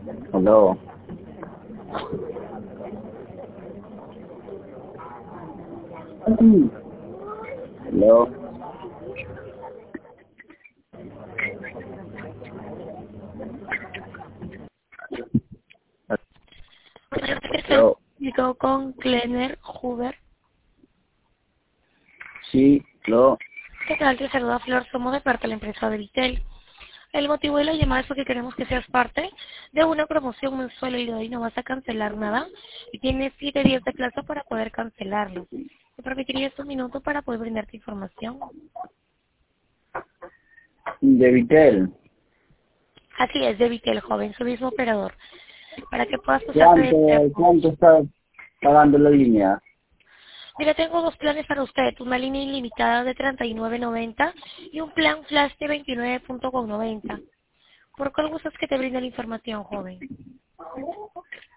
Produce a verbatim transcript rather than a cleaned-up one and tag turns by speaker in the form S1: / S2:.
S1: Aló. Aló. Aló.
S2: Digo con Glenner Huber.
S1: Sí, aló.
S2: ¿Qué tal? Te saluda Flor, somos de parte de la empresa de Vitel. El motivo de la llamada es porque queremos que seas parte de una promoción mensual y de hoy no vas a cancelar nada y tienes siete días de plazo para poder cancelarlo. ¿Te permitirías un minuto para poder brindarte información?
S1: De Vitel.
S2: Así es, de Vitel, joven, su mismo operador. Para que puedas usarte de
S1: ¿Cuánto,
S2: tiempo.
S1: cuánto está pagando la línea?
S2: Mira, tengo dos planes para usted, una línea ilimitada de treinta y nueve noventa y un plan flash de veintinueve noventa. ¿Por cuál gustas que te brinde la información, joven?